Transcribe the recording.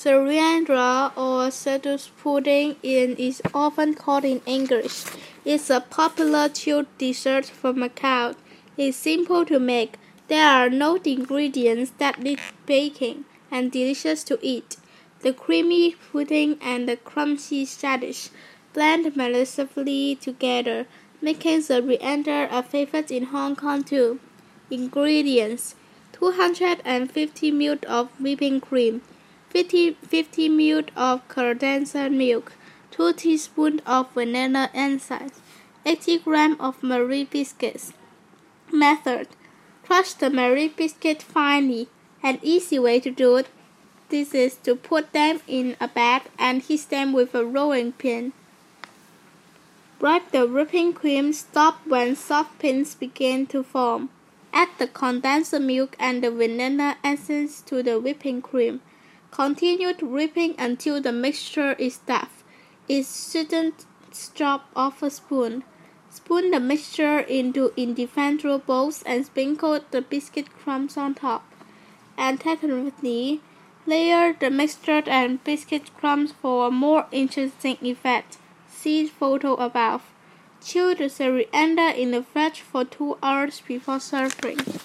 Coriander or citrus pudding is often called in English. It's a popular chilled dessert from Macau. It's simple to make. There are no ingredients that need baking and delicious to eat. The creamy pudding and the crunchy radish blend maliciously together, making the coriander a favorite in Hong Kong too. Ingredients: 250 ml of whipping cream, 50 ml of condensed milk, 2 teaspoons of vanilla essence, 80 grams of Marie biscuits. Method: crush the Marie biscuit finely. An easy way to do this is to put them in a bag and heat them with a rolling pin. Break the whipping cream. Stop when soft pins begin to form. Add the condensed milk and the vanilla essence to the whipping cream. Continue whipping until the mixture is stiff. It shouldn't drop off a spoon. Spoon the mixture into individual bowls and sprinkle the biscuit crumbs on top. Alternately, layer the mixture and biscuit crumbs for a more interesting effect. See photo above. Chill the coriander in the fridge for 2 hours before serving.